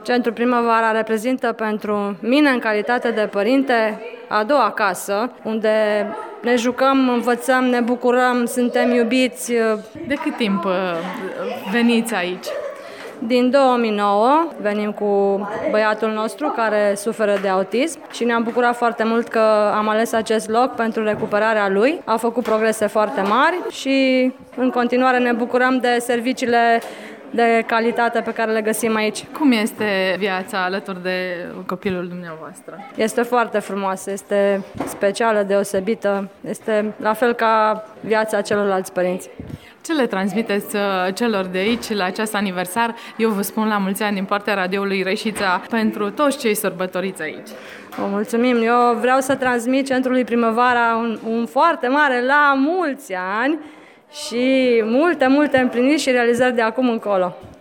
Centrul Primăvara reprezintă pentru mine, în calitate de părinte, a doua casă, unde ne jucăm, învățăm, ne bucurăm, suntem iubiți. De cât timp veniți aici? Din 2009 venim cu băiatul nostru care suferă de autism și ne-am bucurat foarte mult că am ales acest loc pentru recuperarea lui. A făcut progrese foarte mari și în continuare ne bucurăm de serviciile de calitate pe care le găsim aici. Cum este viața alături de copilul dumneavoastră? Este foarte frumoasă, este specială, deosebită, este la fel ca viața celorlalți părinți. Ce le transmiteți celor de aici la acest aniversar? Eu vă spun la mulți ani din partea radioului Reșița pentru toți cei sărbătoriți aici. Vă mulțumim! Eu vreau să transmit Centrului Primăvara un foarte mare la mulți ani și multe împliniri și realizări de acum încolo.